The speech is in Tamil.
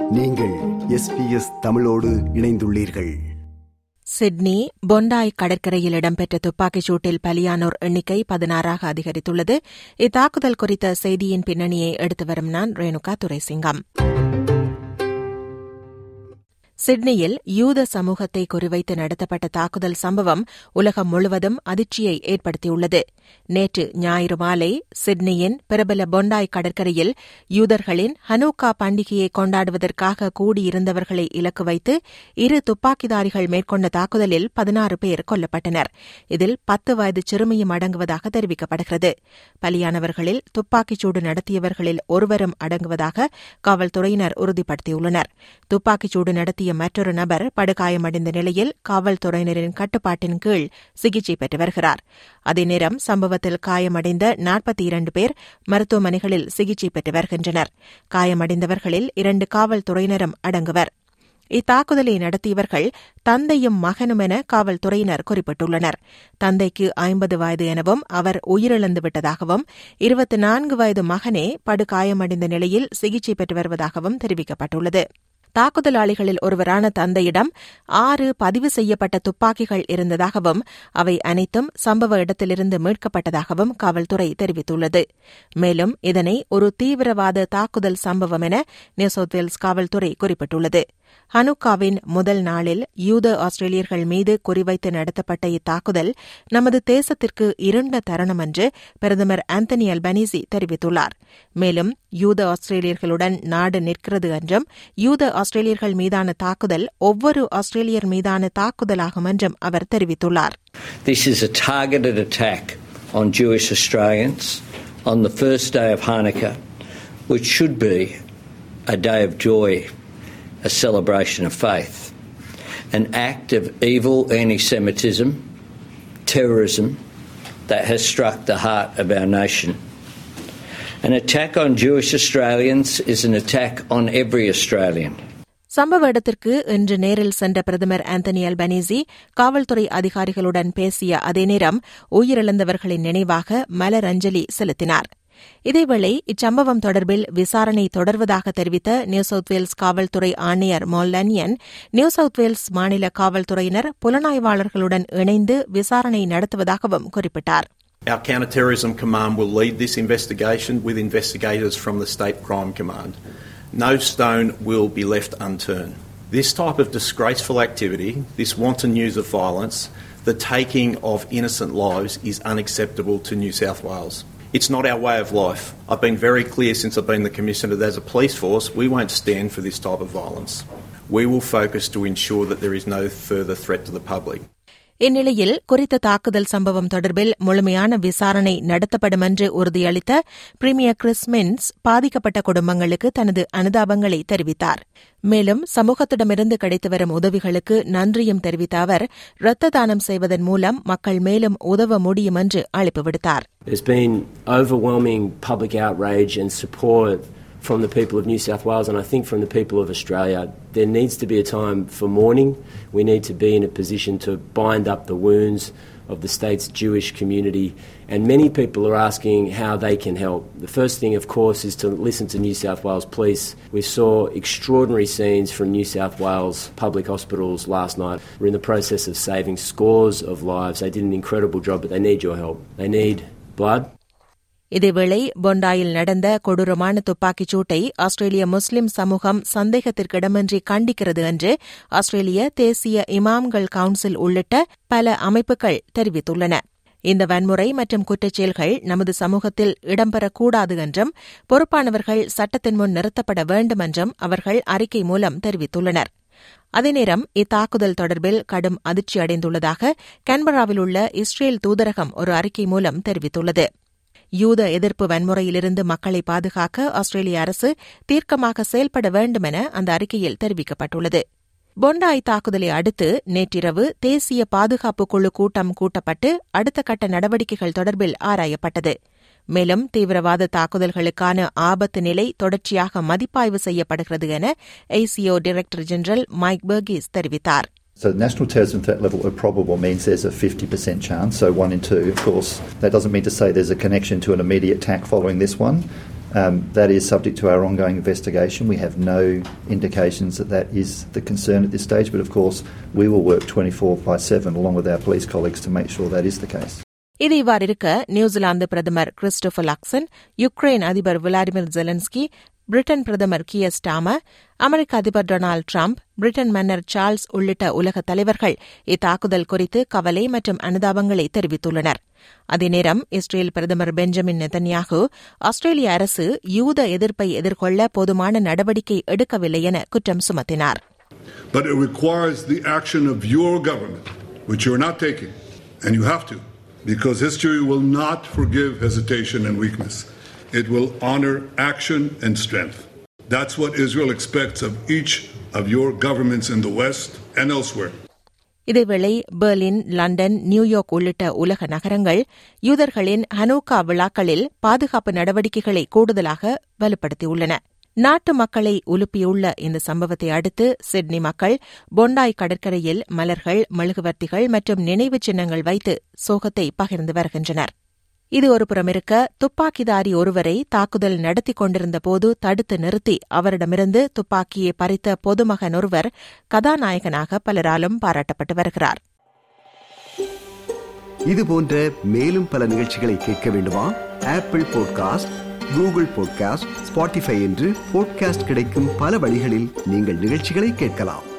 நீங்கள் SBS தமிழோடு இணைந்துள்ளீர்கள். சிட்னி பொண்டாய் கடற்கரையில் இடம்பெற்ற துப்பாக்கிச் சூட்டில் பலியானோர் எண்ணிக்கை 16 அதிகரித்துள்ளது. இத்தாக்குதல் குறித்த செய்தியின் பின்னணியை எடுத்து வரும் நான் ரேணுகா துரைசிங்கம். சிட்னியில் யூத சமூகத்தை குறிவைத்து நடத்தப்பட்ட தாக்குதல் சம்பவம் உலகம் முழுவதும் அதிர்ச்சியை ஏற்படுத்தியுள்ளது. நேற்று ஞாயிறு மாலை சிட்னியின் பிரபல பொண்டாய் கடற்கரையில் யூதர்களின் ஹனூக்கா பண்டிகையை கொண்டாடுவதற்காக கூடியிருந்தவர்களை இலக்கு வைத்து இரு துப்பாக்கிதாரிகள் மேற்கொண்ட தாக்குதலில் 16 பேர் கொல்லப்பட்டனர். இதில் 10 வயது சிறுமியும் அடங்குவதாக தெரிவிக்கப்படுகிறது. பலியானவர்களில் துப்பாக்கிச்சூடு நடத்தியவர்களில் ஒருவரும் அடங்குவதாக காவல்துறையினர் உறுதிப்படுத்தியுள்ளனர். துப்பாக்கிச்சூடு நடத்திய மற்றொரு நபர் படுகாயமடைந்த நிலையில் காவல்துறையினரின் கட்டுப்பாட்டின் கீழ் சிகிச்சை பெற்று வருகிறார். அதே நேரம் சம்பவத்தில் காயமடைந்த 42 பேர் மருத்துவமனைகளில் சிகிச்சை பெற்று வருகின்றனர். காயமடைந்தவர்களில் 2 காவல்துறையினரும் அடங்குவர். இத்தாக்குதலை நடத்தியவர்கள் தந்தையும் மகனும் என காவல்துறையினர் குறிப்பிட்டுள்ளனர். தந்தைக்கு 50 வயது எனவும் அவர் உயிரிழந்துவிட்டதாகவும் 24 வயது மகனே படுகாயமடைந்த நிலையில் சிகிச்சை பெற்று வருவதாகவும் தெரிவிக்கப்பட்டுள்ளது. தாக்குதலாளிகளில் ஒருவரான தந்தையிடம் 6 பதிவு செய்யப்பட்ட துப்பாக்கிகள் இருந்ததாகவும் அவை அனைத்தும் சம்பவ இடத்திலிருந்து மீட்கப்பட்டதாகவும் காவல்துறை தெரிவித்துள்ளது. மேலும் இதனை ஒரு தீவிரவாத தாக்குதல் சம்பவம் என நியூ சவுத் வேல்ஸ் காவல்துறை குறிப்பிட்டுள்ளது. ஹனுக்காவின் முதல் நாளில் யூத ஆஸ்திரேலியர்கள் மீது குறிவைத்து நடத்தப்பட்ட இத்தாக்குதல் நமது தேசத்திற்கு இருண்ட தருணம் என்று பிரதமர் ஆந்தனி அல்பனீசி தெரிவித்துள்ளார். மேலும் யூத ஆஸ்திரேலியர்களுடன் நாடு நிற்கிறது என்றும் யூத ஆஸ்திரேலியர்கள் மீதான தாக்குதல் ஒவ்வொரு ஆஸ்திரேலியர் மீதான தாக்குதலாகும் என்றும் அவர் தெரிவித்துள்ளார். This is a targeted attack on Jewish Australians on the first day of Hanukkah, which should be a day of joy, a celebration of faith. An act of evil anti-Semitism, terrorism that has struck the heart of our nation. An attack on Jewish Australians is an attack on every Australian. சம்பவ இடத்திற்கு இன்று நேரில் சென்ற பிரதமர் ஆந்தனி அல்பனீசி காவல்துறை அதிகாரிகளுடன் பேசிய அதே நேரம் உயிரிழந்தவர்களின் நினைவாக மலரஞ்சலி செலுத்தினார். இதேவேளை இச்சம்பவம் தொடர்பில் விசாரணை தொடர்வதாக தெரிவித்த நியூ சவுத் வேல்ஸ் காவல்துறை ஆணையர் Mal Lanyon, New South Wales மாநில காவல்துறையினர் புலனாய்வாளர்களுடன் இணைந்து விசாரணை நடத்துவதாகவும் குறிப்பிட்டார். Our Counter-Terrorism Command will lead this investigation with investigators from the State Crime Command. No stone will be left unturned. This type of disgraceful activity, this wanton use of violence, the taking of innocent lives is unacceptable to New South Wales. It's not our way of life. I've been very clear since I've been the Commissioner that as a police force, we won't stand for this type of violence. We will focus to ensure that there is no further threat to the public. இந்நிலையில் குறித்த தாக்குதல் சம்பவம் தொடர்பில் முழுமையான விசாரணை நடத்தப்படும் என்று உறுதியளித்த பிரீமியர் கிறிஸ் மின்ஸ் பாதிக்கப்பட்ட குடும்பங்களுக்கு தனது அனுதாபங்களை தெரிவித்தார். மேலும் சமூகத்திடமிருந்து கிடைத்து வரும் உதவிகளுக்கு நன்றியும் தெரிவித்த அவர் இரத்த தானம் செய்வதன் மூலம் மக்கள் மேலும் உதவ முடியும் என்று அழைப்பு விடுத்தார். There's been overwhelming public outrage and support from the people of New South Wales and I think from the people of Australia. There needs to be a time for mourning. We need to be in a position to bind up the wounds of the state's Jewish community and many people are asking how they can help. The first thing of course is to listen to New South Wales Police. We saw extraordinary scenes from New South Wales public hospitals last night. We're in the process of saving scores of lives. They did an incredible job but they need your help. They need blood. இதேவேளை பொண்டாயில் நடந்த கொடூரமான துப்பாக்கிச் சூட்டை ஆஸ்திரேலிய முஸ்லிம் சமூகம் சந்தேகத்திற்கிடமின்றி கண்டிக்கிறது என்று ஆஸ்திரேலிய தேசிய இமாம்கள் கவுன்சில் உள்ளிட்ட பல அமைப்புகள் தெரிவித்துள்ளன. இந்த வன்முறை மற்றும் குற்றச்செயல்கள் நமது சமூகத்தில் இடம்பெறக்கூடாது என்றும் பொறுப்பானவர்கள் சட்டத்தின் முன் நிறுத்தப்பட வேண்டும் என்றும் அவர்கள் அறிக்கை மூலம் தெரிவித்துள்ளனர். அதேநேரம் இத்தாக்குதல் தொடர்பில் கடும் அதிர்ச்சி அடைந்துள்ளதாக கேன்பராவில் உள்ள இஸ்ரேல் தூதரகம் ஒரு அறிக்கை மூலம் தெரிவித்துள்ளது. யூத எதிர்ப்பு வன்முறையிலிருந்து மக்களை பாதுகாக்க ஆஸ்திரேலிய அரசு தீர்க்கமாக செயல்பட வேண்டும் என அந்த அறிக்கையில் தெரிவிக்கப்பட்டுள்ளது. பொண்டாய் தாக்குதலை அடுத்து நேற்றிரவு தேசிய பாதுகாப்பு குழு கூட்டம் கூட்டப்பட்டு அடுத்த கட்ட நடவடிக்கைகள் தொடர்பில் ஆராயப்பட்டது. மேலும் தீவிரவாத தாக்குதல்களுக்கான ஆபத்து நிலை தொடர்ச்சியாக மதிப்பாய்வு செய்யப்படுகிறது என ACO director general Mike Burgess தெரிவித்தார். So the national terrorism threat level of probable means there's a 50% chance, so 1 in 2. Of course, that doesn't mean to say there's a connection to an immediate attack following this one. That is subject to our ongoing investigation. We have no indications that that is the concern at this stage, but of course we will work 24/7 along with our police colleagues to make sure that is the case. இது இவ்வாறு இருக்க, நியூசிலாந்து பிரதமர் கிறிஸ்டோபர் லக்சன், யுக்ரைன் அதிபர் விளாடிமிர் ஜெலன்ஸ்கி, பிரிட்டன் பிரதமர் கியர் ஸ்டார்மர், அமெரிக்க அதிபர் டொனால்டு டிரம்ப், பிரிட்டன் மன்னர் சார்ல்ஸ் உள்ளிட்ட உலக தலைவர்கள் இத்தாக்குதல் குறித்து கவலை மற்றும் அனுதாபங்களை தெரிவித்துள்ளனர். அதேநேரம் இஸ்ரேல் பிரதமர் பெஞ்சமின் நெதன்யாகு ஆஸ்திரேலிய அரசு யூத எதிர்ப்பை எதிர்கொள்ள போதுமான நடவடிக்கை எடுக்கவில்லை என குற்றம் சுமத்தினார். But it requires the action of your government, which you are not taking, and you have to, because history will not forgive hesitation and weakness. It will honor action and strength. That's what Israel expects of each of your governments in the West and elsewhere. இதேவேளை பெர்லின், லண்டன், நியூயார்க் உள்ளிட்ட உலக நகரங்கள் யூதர்களின் ஹனூக்கா விழாக்களில் பாதுகாப்பு நடவடிக்கைகளை கூடுதலாக வலுப்படுத்தியுள்ளன. நாட்டு மக்களை உலுப்பியுள்ள இந்த சம்பவத்தை அடுத்து சிட்னி மக்கள் பொண்டாய் கடற்கரையில் மலர்கள், மெழுகுவர்த்திகள் மற்றும் நினைவுச் சின்னங்கள் வைத்து சோகத்தை பகிர்ந்து வருகின்றனர். இது ஒருபுறமிருக்க, துப்பாக்கிதாரி ஒருவரை தாக்குதல் நடத்திக் கொண்டிருந்தபோது தடுத்து நிறுத்தி அவரிடமிருந்து துப்பாக்கியை பறித்த பொதுமகன் ஒருவர் கதாநாயகனாக பலராலும் பாராட்டப்பட்டு வருகிறார். இதுபோன்ற மேலும் பல நிகழ்ச்சிகளை கேட்க வேண்டுமா? Apple podcast, Google podcast, Spotify என்று பாட்காஸ்ட் கிடைக்கும் பல வழிகளில் நீங்கள் நிகழ்ச்சிகளை கேட்கலாம்.